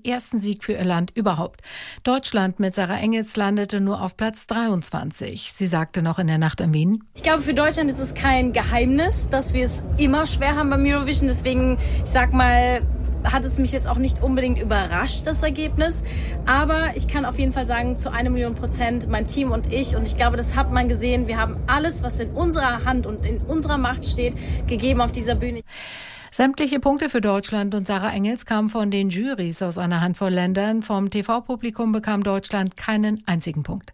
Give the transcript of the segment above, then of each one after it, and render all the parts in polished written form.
ersten Sieg für ihr Land überhaupt. Deutschland mit Sarah Engels landete nur auf Platz 23. Sie sagte noch in der Nacht in Wien: Ich glaube, für Deutschland ist es kein Geheimnis, dass wir es immer schwer haben beim Eurovision. Deswegen, ich sag mal, hat es mich jetzt auch nicht unbedingt überrascht, das Ergebnis. Aber ich kann auf jeden Fall sagen, zu 1.000.000%, mein Team und ich glaube, das hat man gesehen, wir haben alles, was in unserer Hand und in unserer Macht steht, gegeben auf dieser Bühne. Sämtliche Punkte für Deutschland und Sarah Engels kamen von den Jurys aus einer Handvoll Ländern. Vom TV-Publikum bekam Deutschland keinen einzigen Punkt.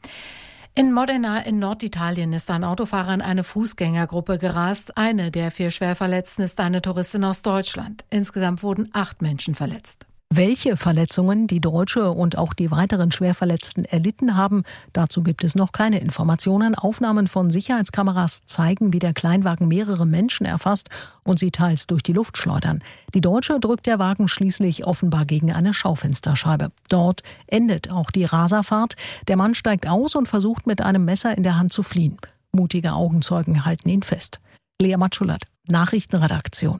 In Modena in Norditalien ist ein Autofahrer in eine Fußgängergruppe gerast. Eine der 4 Schwerverletzten ist eine Touristin aus Deutschland. Insgesamt wurden 8 Menschen verletzt. Welche Verletzungen die Deutsche und auch die weiteren Schwerverletzten erlitten haben, dazu gibt es noch keine Informationen. Aufnahmen von Sicherheitskameras zeigen, wie der Kleinwagen mehrere Menschen erfasst und sie teils durch die Luft schleudern. Die Deutsche drückt der Wagen schließlich offenbar gegen eine Schaufensterscheibe. Dort endet auch die Raserfahrt. Der Mann steigt aus und versucht mit einem Messer in der Hand zu fliehen. Mutige Augenzeugen halten ihn fest. Lea Matschulat, Nachrichtenredaktion.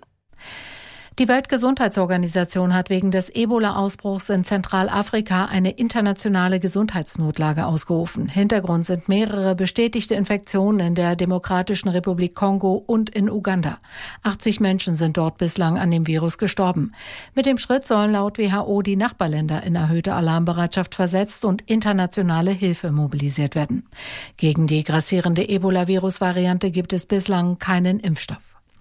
Die Weltgesundheitsorganisation hat wegen des Ebola-Ausbruchs in Zentralafrika eine internationale Gesundheitsnotlage ausgerufen. Hintergrund sind mehrere bestätigte Infektionen in der Demokratischen Republik Kongo und in Uganda. 80 Menschen sind dort bislang an dem Virus gestorben. Mit dem Schritt sollen laut WHO die Nachbarländer in erhöhte Alarmbereitschaft versetzt und internationale Hilfe mobilisiert werden. Gegen die grassierende Ebola-Virus-Variante gibt es bislang keinen Impfstoff.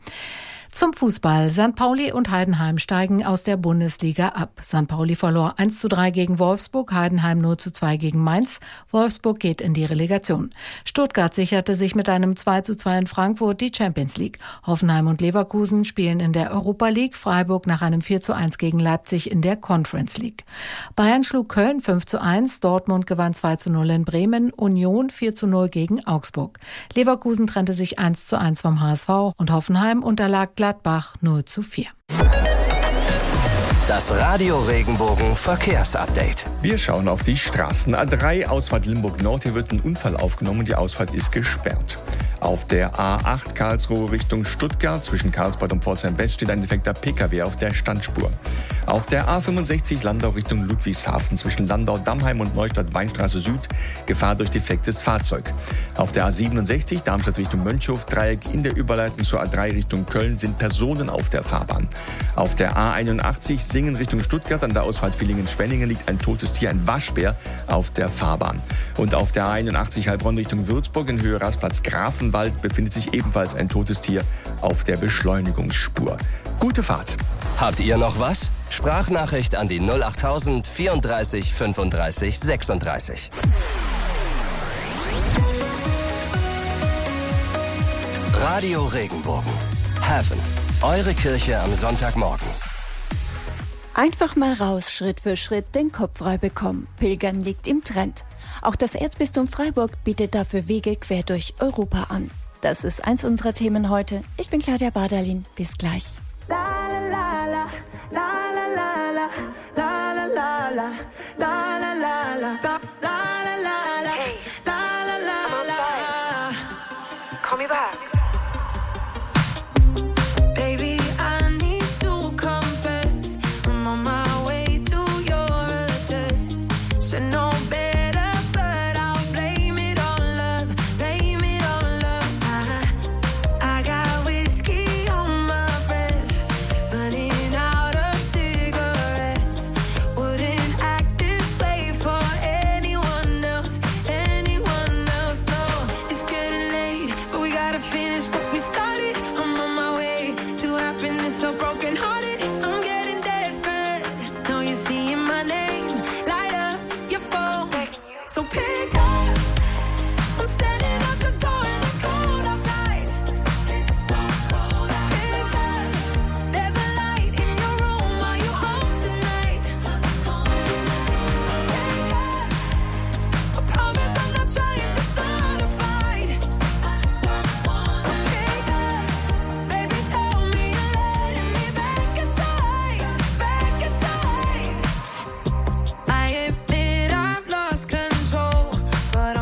Zum Fußball. St. Pauli und Heidenheim steigen aus der Bundesliga ab. St. Pauli verlor 1:3 gegen Wolfsburg, Heidenheim 0:2 gegen Mainz. Wolfsburg geht in die Relegation. Stuttgart sicherte sich mit einem 2:2 in Frankfurt die Champions League. Hoffenheim und Leverkusen spielen in der Europa League. Freiburg nach einem 4:1 gegen Leipzig in der Conference League. Bayern schlug Köln 5:1. Dortmund gewann 2:0 in Bremen. Union 4:0 gegen Augsburg. Leverkusen trennte sich 1:1 vom HSV und Hoffenheim unterlag Gladbach 0:4. Das Radio Regenbogen Verkehrsupdate. Wir schauen auf die Straßen. A3 Ausfahrt Limburg Nord. Hier wird ein Unfall aufgenommen. Die Ausfahrt ist gesperrt. Auf der A8 Karlsruhe Richtung Stuttgart zwischen Karlsbad und Pforzheim West steht ein defekter Pkw auf der Standspur. Auf der A65 Landau Richtung Ludwigshafen zwischen Landau-Dammheim und Neustadt-Weinstraße Süd Gefahr durch defektes Fahrzeug. Auf der A67 Darmstadt Richtung Mönchhof Dreieck in der Überleitung zur A3 Richtung Köln sind Personen auf der Fahrbahn. Auf der A81 Singen Richtung Stuttgart an der Ausfahrt Villingen-Schwenningen liegt ein totes Tier, ein Waschbär, auf der Fahrbahn. Und auf der A81 Heilbronn Richtung Würzburg in Höhe Rastplatz Grafenwald befindet sich ebenfalls ein totes Tier auf der Beschleunigungsspur. Gute Fahrt. Habt ihr noch was? Sprachnachricht an die 08000 34 35 36. Radio Regenbogen. Heaven. Eure Kirche am Sonntagmorgen. Einfach mal raus, Schritt für Schritt den Kopf frei bekommen. Pilgern liegt im Trend. Auch das Erzbistum Freiburg bietet dafür Wege quer durch Europa an. Das ist eins unserer Themen heute. Ich bin Claudia Bardalin. Bis gleich. Call me back. But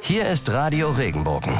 Hier ist Radio Regenbogen.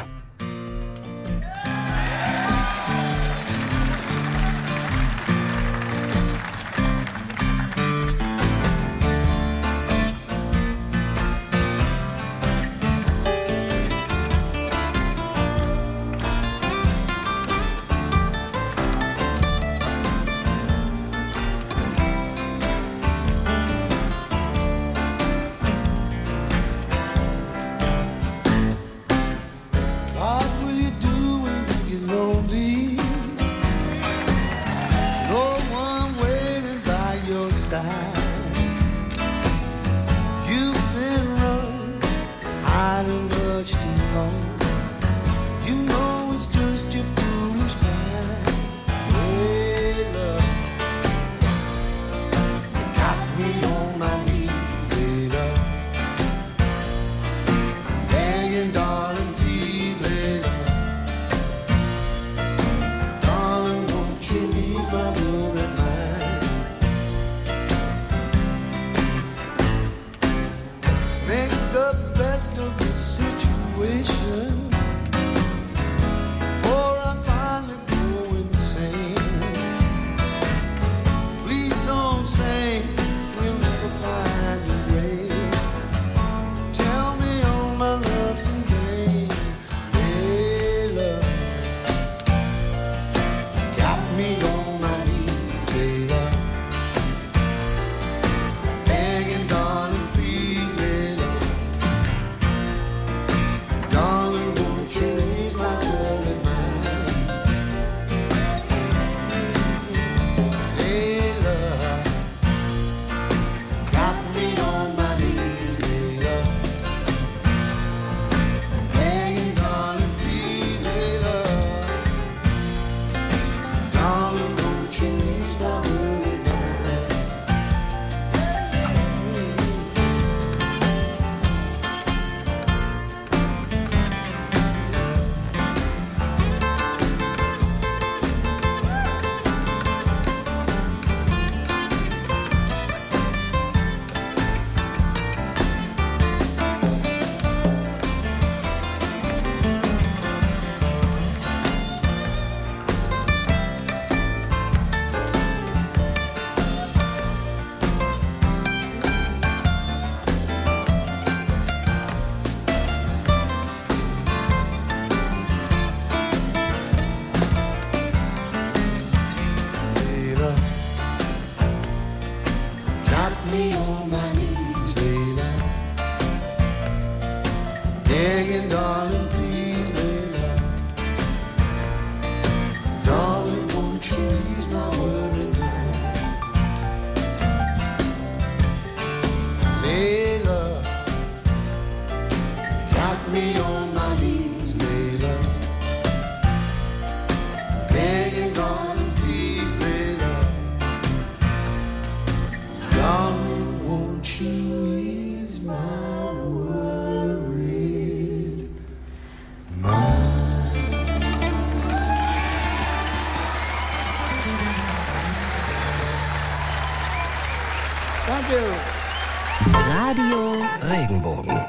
Radio Regenbogen.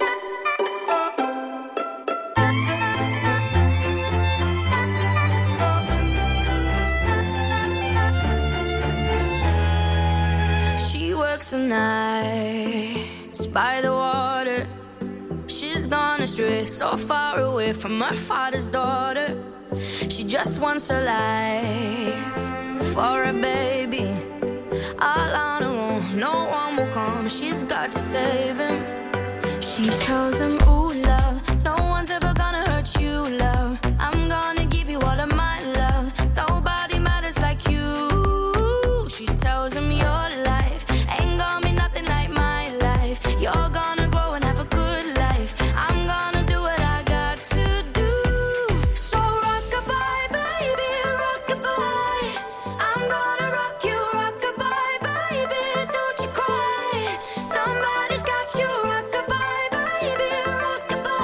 She works the nights by the water. She's gone astray, so far away from her father's daughter. She just wants a life for a baby. All on her own, no one will come. She's got to save him. She tells him, ooh, love, no one's ever gonna hurt you, love. I'm gonna give you all of my love. Nobody matters like you. She tells him, your life ain't gonna be nothing like my life. You're gonna grow and have a good life. I'm gonna do what I got to do. So rock-a-bye, baby, rock-a-bye. I'm gonna rock you, rock-a-bye, baby, don't you cry. Somebody's got you, rock-a-bye, baby, rock-a-bye.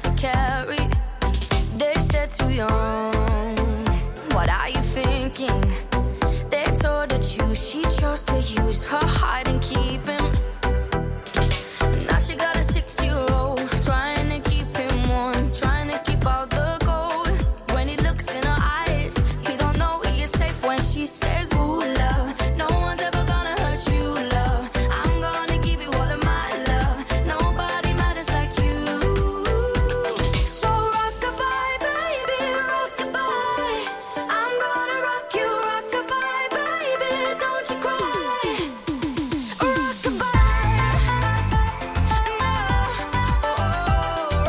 to carry. They said too young. What are you thinking? They told her to, she chose to use her heart and keep him. Now she got a 6-year-old, trying to keep him warm, trying to keep out the cold. When he looks in her eyes, he don't know he is safe when she says, ooh, love, no one's ever gonna hurt you, love. I'm gonna give you all of my love. Nobody matters like you. So rock-a-bye, baby, rock-a-bye. I'm gonna rock you, rock-a-bye, baby, don't you cry. Rock-a-bye, no,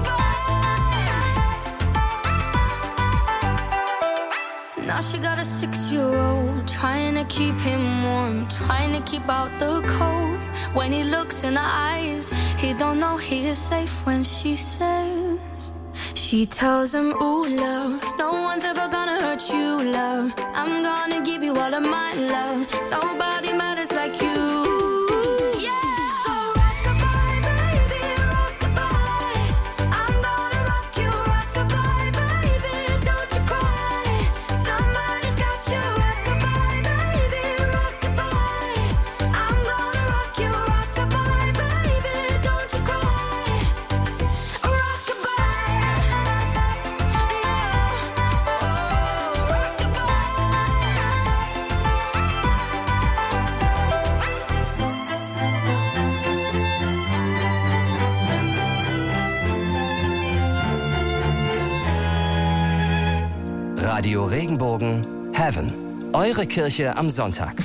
rock-a-bye. Now she got a 6-year-old, trying to keep him warm, trying to keep out the cold. When he looks in her eyes, he don't know he is safe when she says. She tells him, ooh, love, no one's ever gonna hurt you, love. I'm gonna give you all of my love. Nobody matters like you. So rock-a-bye, baby, rock-a-bye. I'm gonna rock you, rock-a-bye, baby, don't you cry. Somebody's got you, rock-a-bye, baby, rock-a-bye. I'm gonna rock you, rock-a-bye, baby, don't you cry. Radio Regenbogen, Heaven. Eure Kirche am Sonntag.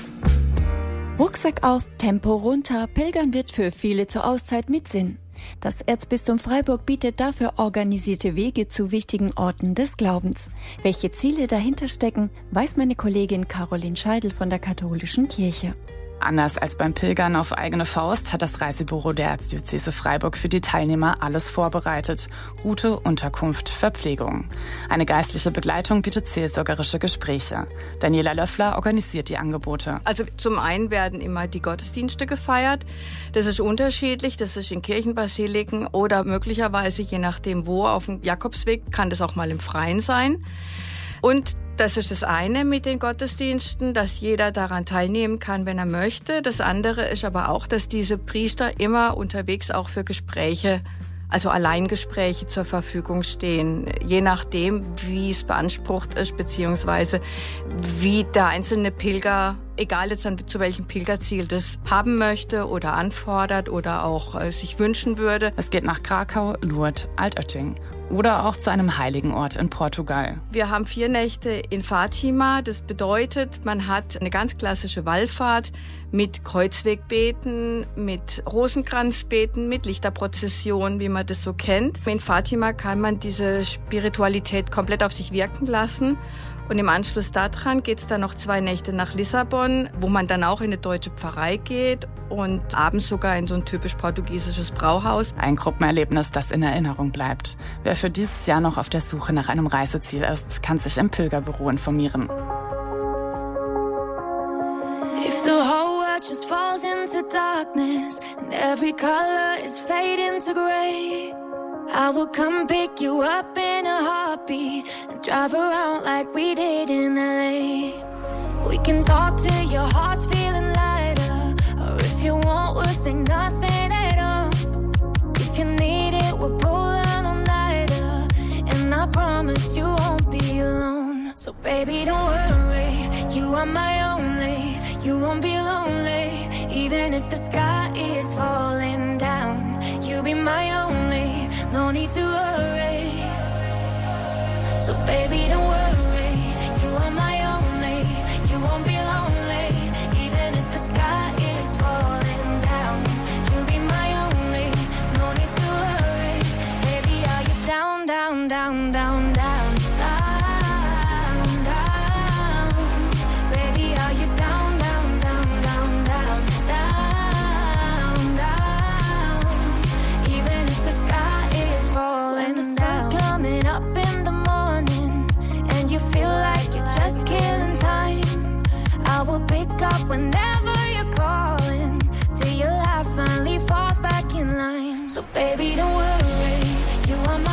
Rucksack auf, Tempo runter, Pilgern wird für viele zur Auszeit mit Sinn. Das Erzbistum Freiburg bietet dafür organisierte Wege zu wichtigen Orten des Glaubens. Welche Ziele dahinter stecken, weiß meine Kollegin Caroline Scheidel von der Katholischen Kirche. Anders als beim Pilgern auf eigene Faust hat das Reisebüro der Erzdiözese Freiburg für die Teilnehmer alles vorbereitet. Route, Unterkunft, Verpflegung. Eine geistliche Begleitung bietet seelsorgerische Gespräche. Daniela Löffler organisiert die Angebote. Also zum einen werden immer die Gottesdienste gefeiert. Das ist unterschiedlich, das ist in Kirchenbasiliken oder möglicherweise, je nachdem wo, auf dem Jakobsweg kann das auch mal im Freien sein. Und das ist das eine mit den Gottesdiensten, dass jeder daran teilnehmen kann, wenn er möchte. Das andere ist aber auch, dass diese Priester immer unterwegs auch für Gespräche, also Alleingespräche zur Verfügung stehen. Je nachdem, wie es beansprucht ist, beziehungsweise wie der einzelne Pilger, egal jetzt zu welchem Pilgerziel, das haben möchte oder anfordert oder auch sich wünschen würde. Es geht nach Krakau, Lourdes, Altötting. Oder auch zu einem heiligen Ort in Portugal. Wir haben 4 Nächte in Fatima. Das bedeutet, man hat eine ganz klassische Wallfahrt mit Kreuzwegbeten, mit Rosenkranzbeten, mit Lichterprozessionen, wie man das so kennt. In Fatima kann man diese Spiritualität komplett auf sich wirken lassen. Und im Anschluss daran geht es dann noch 2 Nächte nach Lissabon, wo man dann auch in eine deutsche Pfarrei geht und abends sogar in so ein typisch portugiesisches Brauhaus. Ein Gruppenerlebnis, das in Erinnerung bleibt. Wer für dieses Jahr noch auf der Suche nach einem Reiseziel ist, kann sich im Pilgerbüro informieren. If the whole world just falls into darkness and every color is fading to gray, I will come pick you up in a heartbeat and drive around like we did in LA. We can talk till your heart's feeling lighter, or if you want, we'll say nothing at all. If you need it, we'll pull an all-nighter, and I promise you won't be alone. So baby, don't worry, you are my only, you won't be lonely, even if the sky is falling down. You'll be my only, no need to worry. So baby, don't worry, you are my only, you won't be lonely, even if the sky is falling down. You'll be my only, no need to worry. Baby, are you down, down, down, down, down, down, down? Baby, are you down, down, down, down, down, down, down? Even if the sky is falling down. When the sun's coming up in the morning and you feel like you're just killing time, I will pick up whenever you're calling till your life finally falls back in line. So baby, don't worry, you are my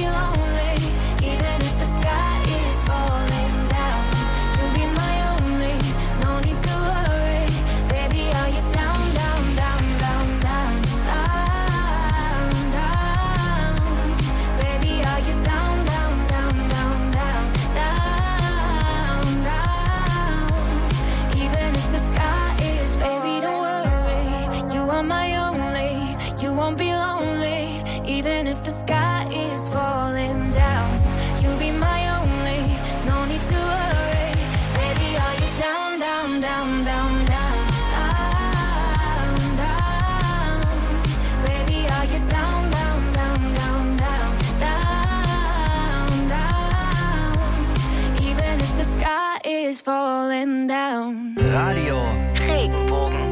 lonely, even if the sky is falling down. You'll be my only, no need to worry. Baby, are you down, down, down, down, down, down, down? Baby, are you down, down, down, down, down, down, down? Even if the sky is, baby, don't worry. You are my only, you won't be lonely. Even if the sky is falling down, you'll be my only, no need to worry. Baby, are you down, down, down, down, down, down, down? Baby, are you down, down, down, down, down, down, down? Even if the sky is falling down. Radio Regenbogen.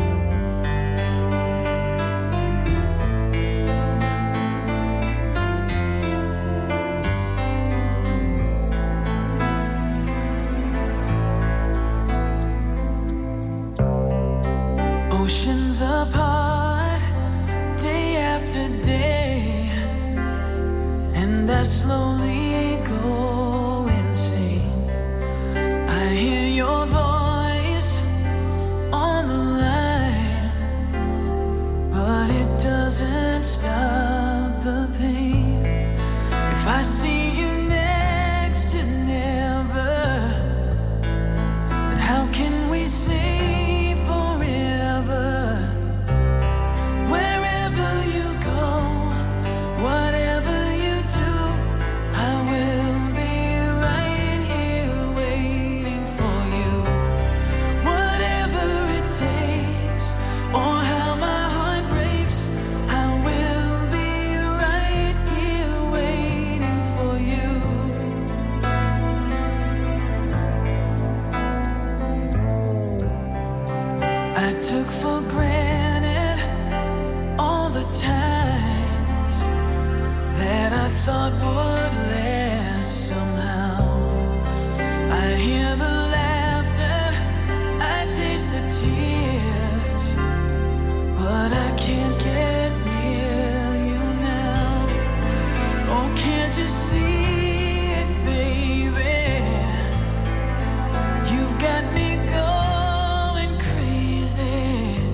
Oceans apart, day after day, and I slowly go insane. I hear your voice on the line, but it doesn't stop the pain. If I see you next to never, then how can we say took for granted all the times that I thought would last somehow. I hear the laughter, I taste the tears, but I can't get near you now. Oh, can't you see it, baby? You've got me going crazy.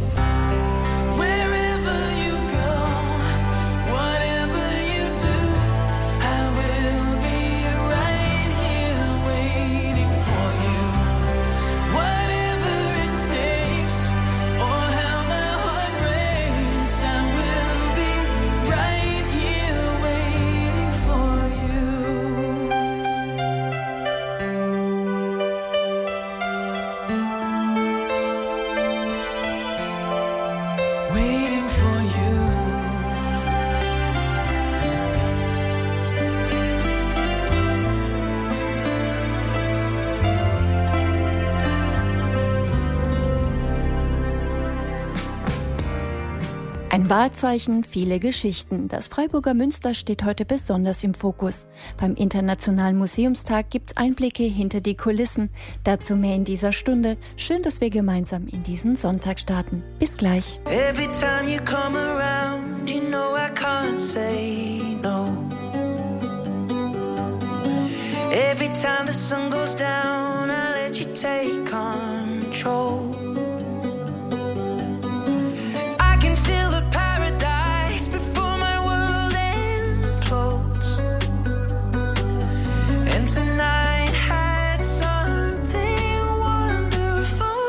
Wherever you go, whatever you do, I will be right here waiting for you. Whatever it takes, or how my heart breaks, I will be right here waiting for you. Waiting for you. Ein Wahrzeichen, viele Geschichten. Das Freiburger Münster steht heute besonders im Fokus. Beim Internationalen Museumstag gibt's Einblicke hinter die Kulissen. Dazu mehr in dieser Stunde. Schön, dass wir gemeinsam in diesen Sonntag starten. Bis gleich. Every time you come around, you know I can't say no. Every time the sun goes down, I let you take control. I can feel the paradise before my world implodes. And tonight had something wonderful.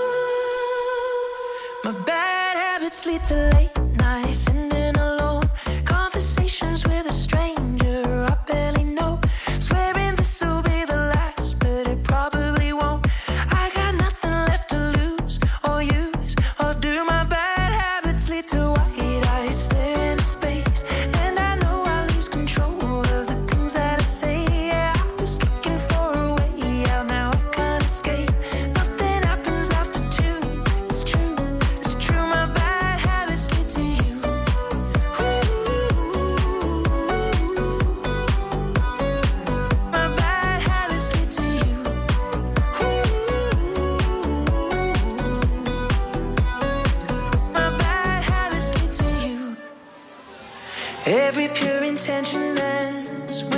My bad habits lead to late nights, sitting alone. Conversations with a stranger I barely know. Swearing this will be the last, but it probably won't. I got nothing left to lose or use. Or do my bad habits lead to white eyes staring into space? And I know I lose control of the things that I say. Yeah, I was looking for a way out, now I can't escape. Nothing happens after two. It's true, my bad habits lead to you. My bad habits lead to you. My bad habits lead to you. Every pure intention ends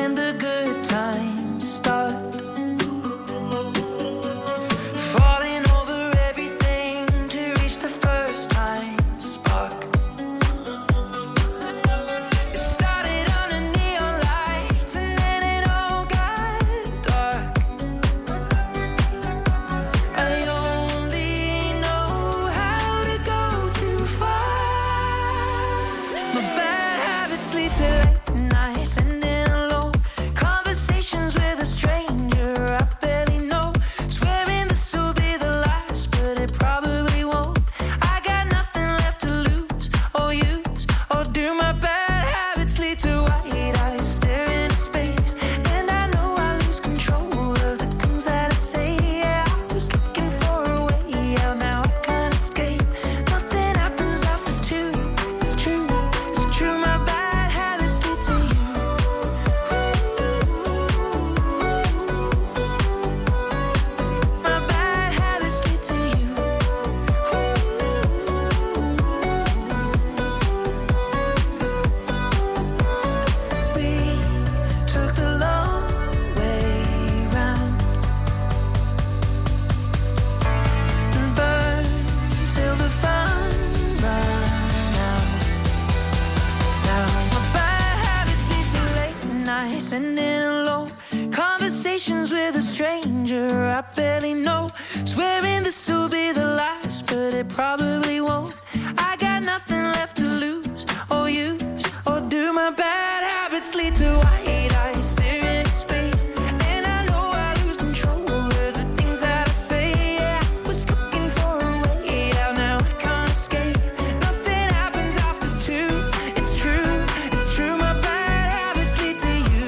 future, I barely know. Swearing this will be the last, but it probably won't. I got nothing left to lose or use, or do my bad habits lead to white eyes staring into space? And I know I lose control of the things that I say. Yeah, I was looking for a way out, now I can't escape. Nothing happens after two. It's true, my bad habits lead to you.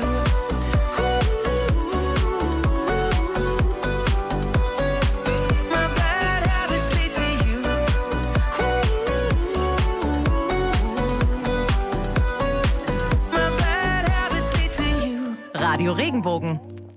My bad habits lead to you. My bad habits lead to you. Radio Regenbogen.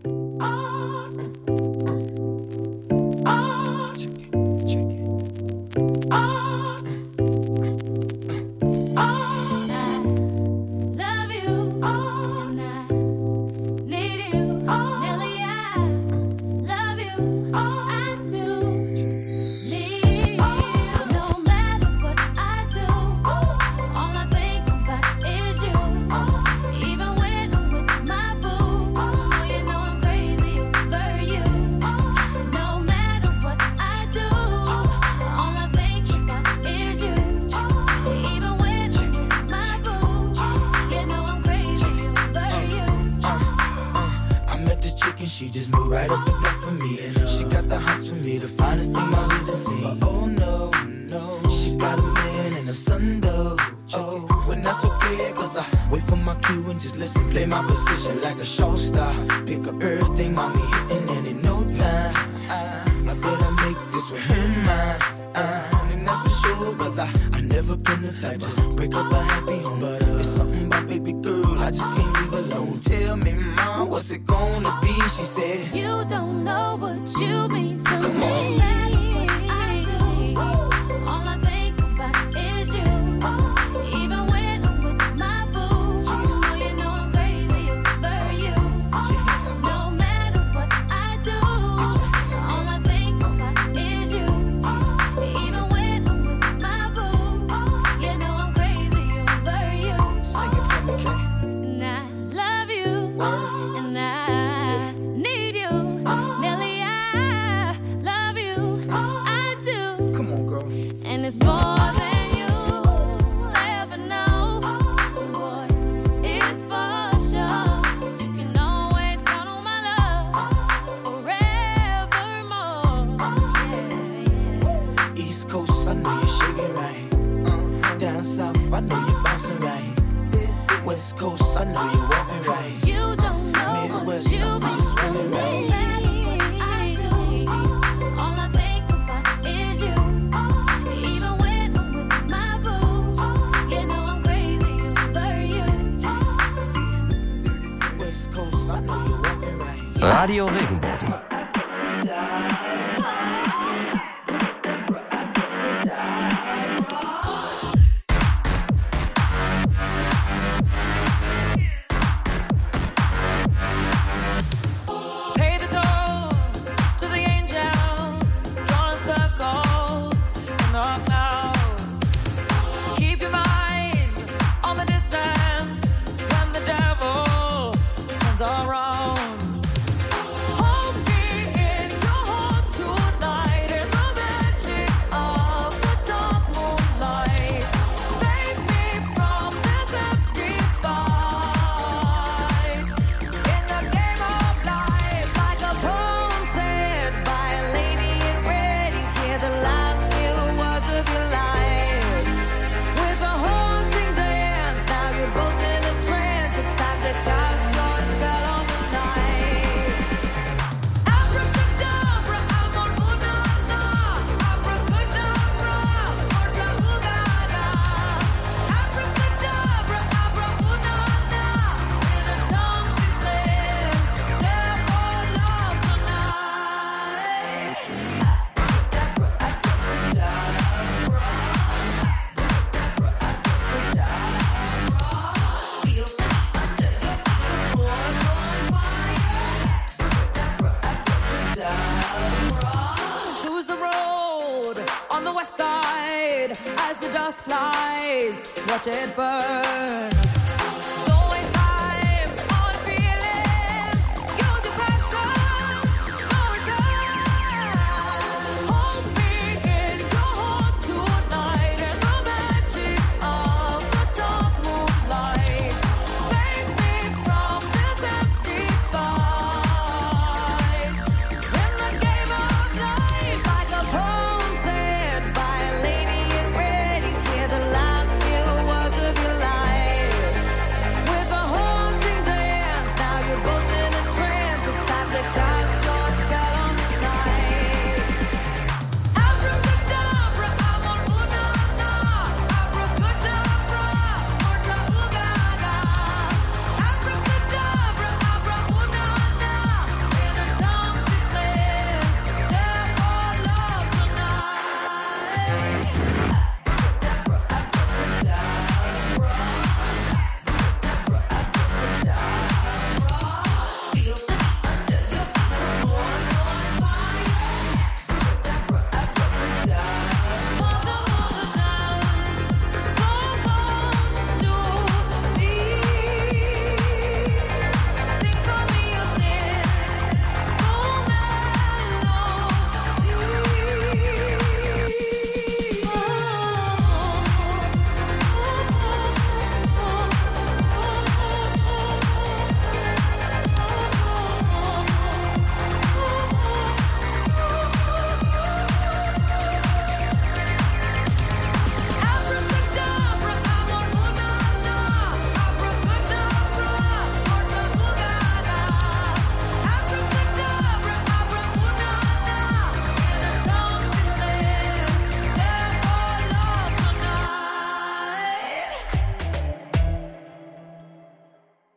Love you, and I need you. Nelly, I love you. I do need you. No matter what I do, all I think about is you. Even when I'm with my boo, oh, you know I'm crazy over you. No matter what I do, all I think about is you. Even when I'm with my boo, you know I'm crazy over you. I met this chick and she just moved right up the block for me. And she got the hots for me, the finest thing my hood has seen. But oh no, she got a man and a son though. Oh, when that's okay, cause I wait for my cue and just listen, play my position like a show star. Pick up everything, mommy hitting, and in no time I better make this with her mine. And that's for sure, cause I never been the type to break up a happy home. But it's something about baby girl, I just can't leave alone. Tell me, mom, what's it gonna be? She said, You don't know what you mean to Come me. on. No matter what I do, all I think about is you. Even when I'm with my boo, oh, you know I'm crazy over you. No matter what I do, all I think about is you. Even when I'm with my boo, you know I'm crazy over you. sing it for me, Kay. And I love you, and I need you. Nelly, I love you, I do. Come on, girl. And it's more than you'll ever know. Boy, it's for sure. You can always count on my love forevermore. Yeah. East Coast, I know you're shaking right. Down south, I know you're bouncing right. West Coast, I know you're walking right. You don't know what Midwest, you I see you mean to swinging me. right. I do. All I think about is you. Even when I'm with my boo, you know I'm crazy over you. West Coast, I know you're walking right. Radio Regenbogen. Pay the toll to the angels, drawing circles in the clouds. Keep your mind on the distance when the devil turns around. Hold me in your heart tonight in the magic of the dark moonlight. Save me from this empty fight. In the game of life, like a poem said by a lady in red, you hear the last few words of your life. With a haunting dance, now you're both in a trance. It's time to cast your spell on the night. Abracadabra, amor una, abracadabra, orca ugaga. Abracadabra, abra una, in a tongue she said, devil love tonight. Abracadabra, abracadabra, feel under the floor's on fire. Abracadabra. Choose the road on the west side as the dust flies. Watch it burn. Don't waste time on feeling. Use your passion. No return.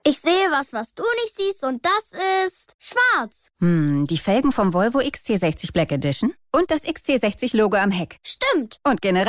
Ich sehe was du nicht siehst und das ist schwarz. Die Felgen vom Volvo XC60 Black Edition und das XC60-Logo am Heck. Stimmt. Und generell